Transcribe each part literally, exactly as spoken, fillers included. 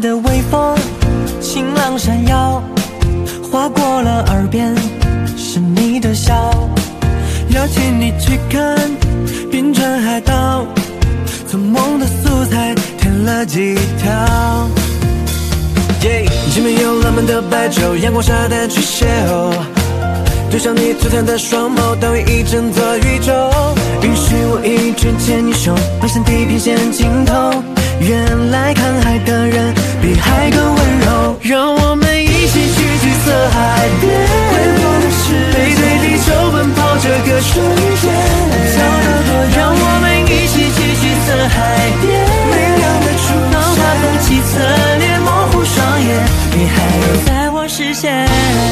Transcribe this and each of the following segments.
的微风，晴朗闪耀，划过了耳边，是你的笑。邀请你去看冰川海岛，做梦的素材填了几条。Yeah, 前面有浪漫的白昼，阳光沙滩去邂逅，对上你璀璨的双眸，倒映一整座宇宙。允许我一直牵你手，奔向地平线尽头。原来看海的人比海更温柔，让我们一起去橘色海边，挥霍的世界，背对地球奔跑这个瞬间。让我们一起去橘色海边，明亮的出现，哪怕风起侧脸，模糊双眼，你还留在我视线。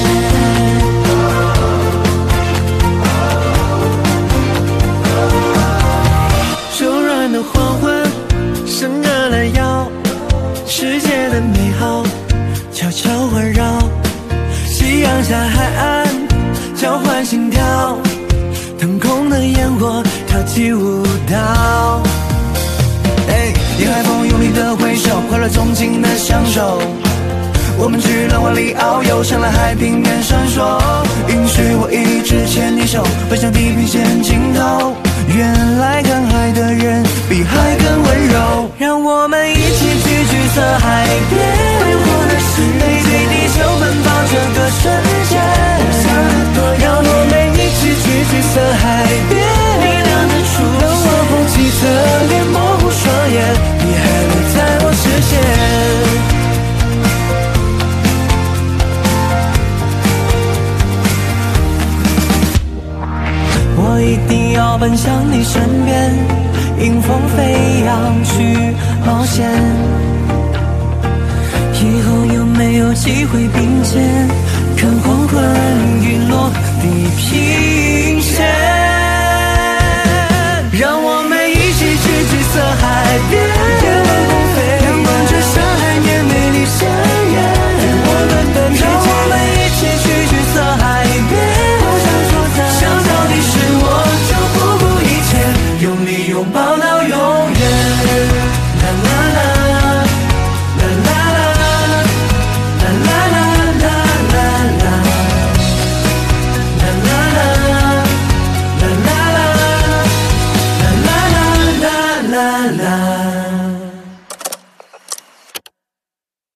柔软的黄昏，伸个懒腰，世界的美好悄悄环绕。夕阳下海岸，交换心跳，腾空的烟火跳起舞蹈。沿海风用力的挥手，快乐纵情的享受。我们去浪花里遨游，上了海平面闪烁。允许我一直牵你手，奔向地平线尽头。原来看海的人比海更温柔，让我们一起去橘色海边，挥霍的是背对地球奔跑这个瞬间。让我们一起去橘色海边，明亮的出现，让我风起侧脸，模糊双眼，你还留在我视线。我一定要奔向你身边，迎风飞扬去冒险。以后有没有机会并肩，看黄昏陨落地平线？让我们一起去橘色海边，